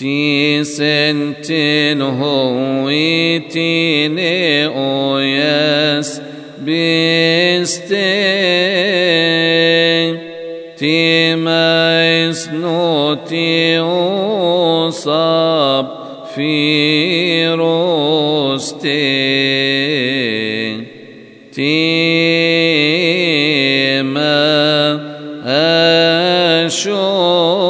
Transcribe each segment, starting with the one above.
سنتين هويتين اوياس بستين ما يسنوتي وصاب في روستين ما أشوف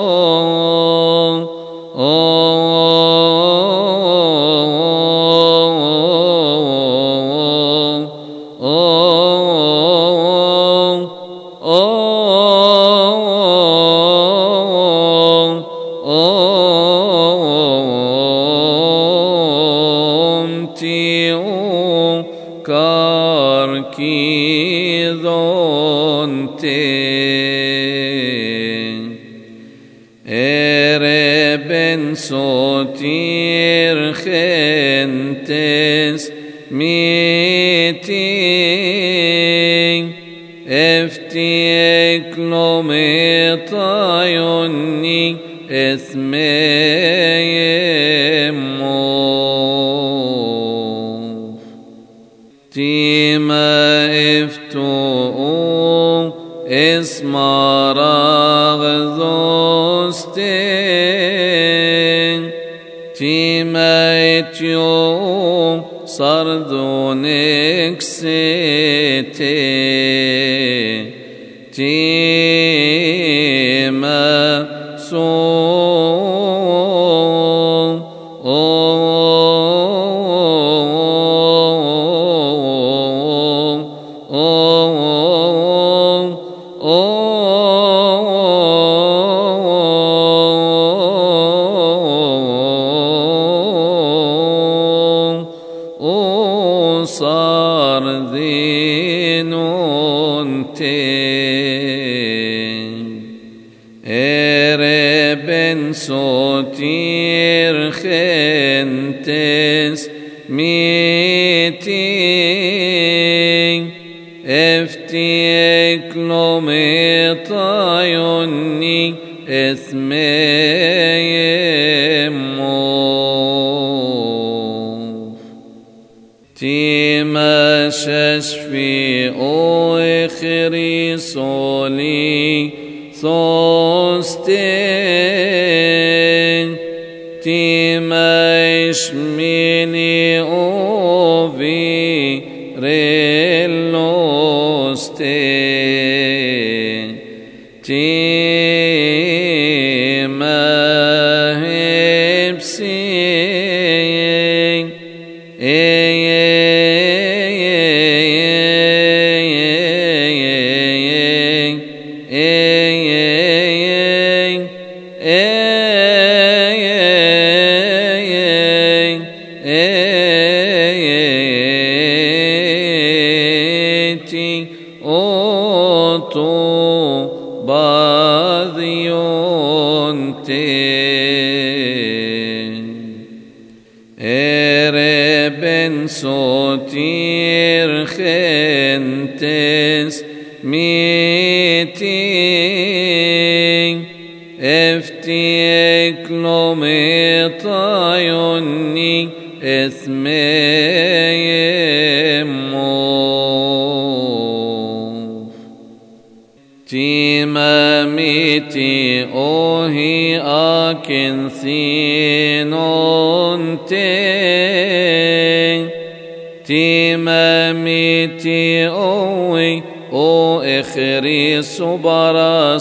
صوتير خنتس ميتين افتيك لوميطايوني اثميمو تيما افتو اسما راغذوستين تيما اتيو صردونك سيتين تيما صار ذينون تين اربن صوتير خنتس ميتين افتيك لوميطايوني اثميمو تيما ششفي او اخري صولي ثوستين تيما اشميني او في ريلوستين تيما هبسين اربن صوتير خنتس ميتين افتيك لوميطايوني اثميمو تيما ميتي اوهي اكن ثينون تين تيما ميتي اوي او اخري صبرا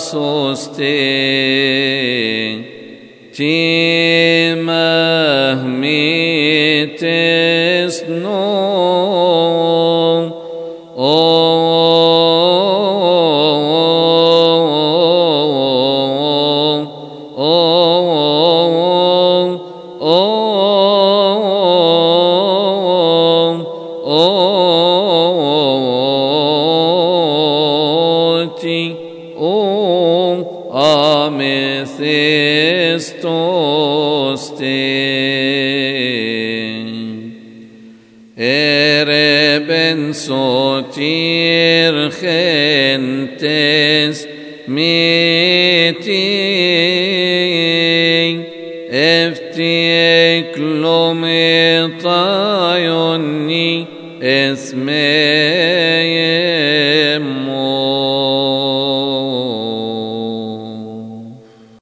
سوستين تيما ميتس نوم اربن صوتير خنتس ميتين افتيك لوميطايوني اسمي